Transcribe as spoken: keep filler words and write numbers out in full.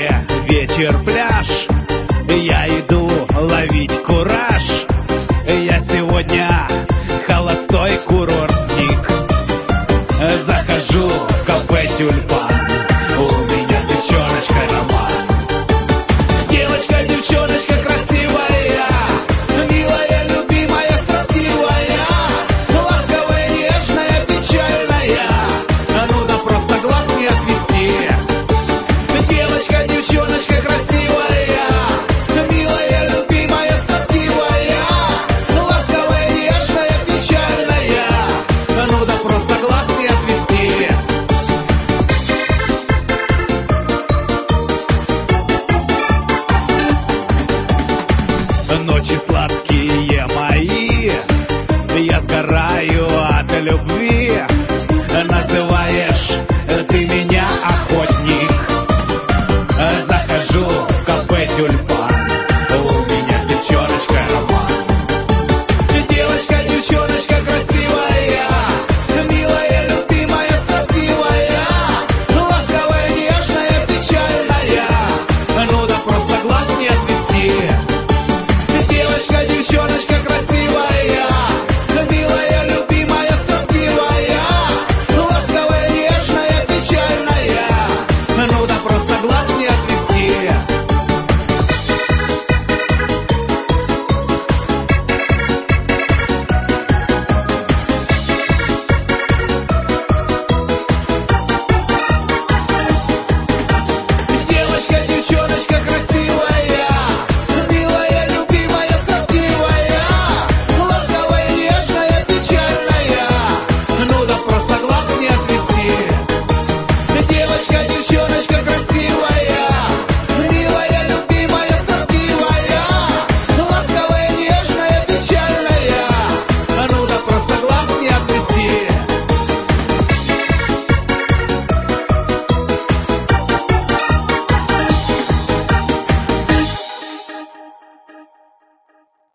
море, вечер, пляж. Я иду ловить кураж. Я сегодня холостой курортник. Захожу в кафе «Тюльпан». У меня девчоночка роман. Девочка, девчоночка красивая, милая, любимая, строптивая, ласковая, нежная, печальная. Ну да просто глаз не отвести. Девочка, девчоночка красивая, милая, любимая, строптивая, ласковая, нежная, печальная. Ну да просто глаз не отвести. Ночи